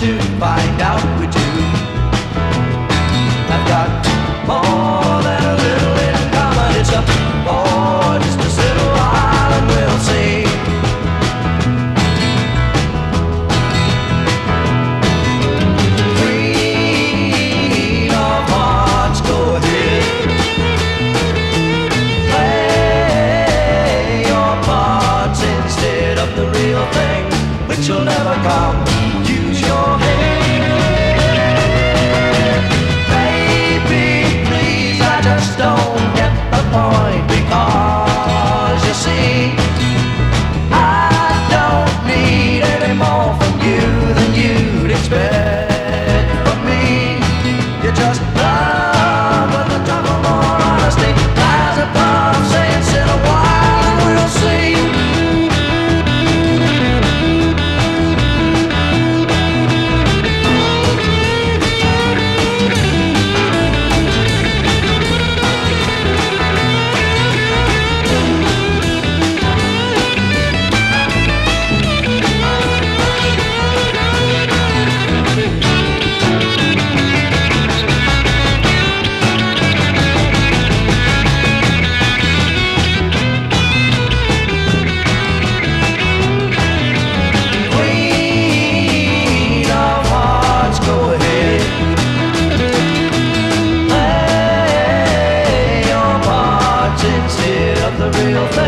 to find out we do. I've got more than a little in common. It's a more just a little while and we'll see. Three of hearts, go ahead. Play your parts instead of the real thing, which will never come. Use your head. Baby, please, I just don't get the point. Because you see, I don't need any more from you than you'd expect from me. You just love with a double more honesty. Rise above, saying sit a while and we'll see. The real thing.